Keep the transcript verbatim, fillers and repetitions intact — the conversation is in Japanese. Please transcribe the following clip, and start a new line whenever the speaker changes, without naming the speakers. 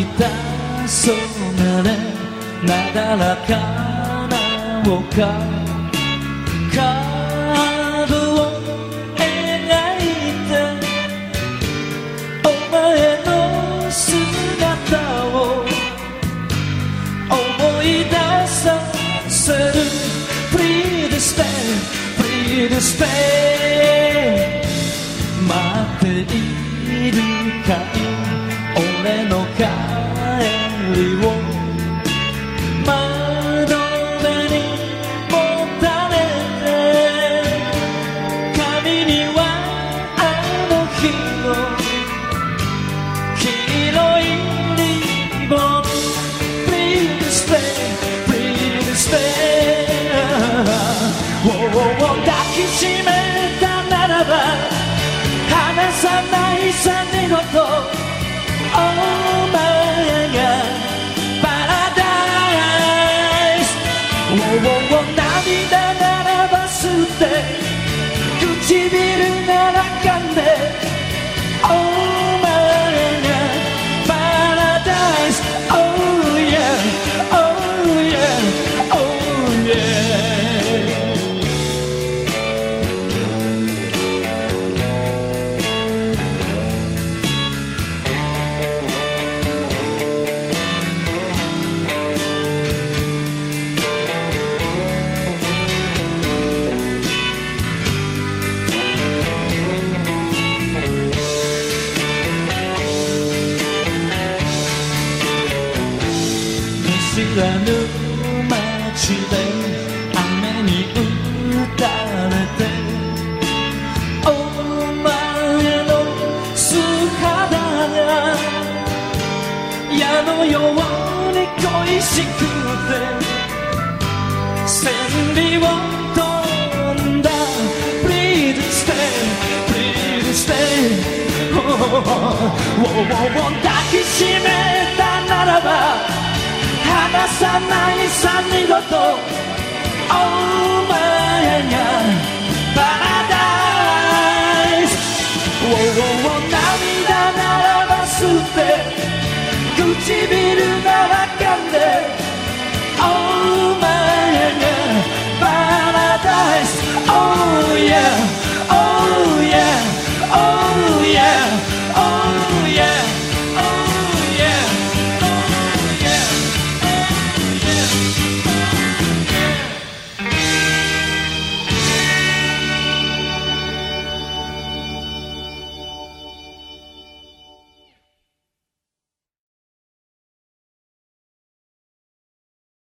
たそうなねなだらかな丘カーブを描いてお前の姿を思い出させる Please stay, please stay 待っているかい俺の帰りを窓辺にもたれて髪にはあの日の黄色いリボン Please stay, please stay 抱きしめたならば離さないさ二度とお前がパラダイス涙ならば吸って唇なら噛んでお前がパラダイス Oh yeah, oh yeah, oh yeah知らぬ街で雨に打たれてお前の素肌が矢のように恋しくて千里を飛んだ Please stay, please stay、oh, oh, oh, 抱きしめたならば離さないさ二度とお前